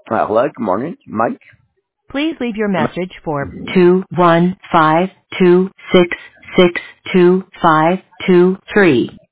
Hello, good morning, Mike. Please leave your Am message for 21526625223.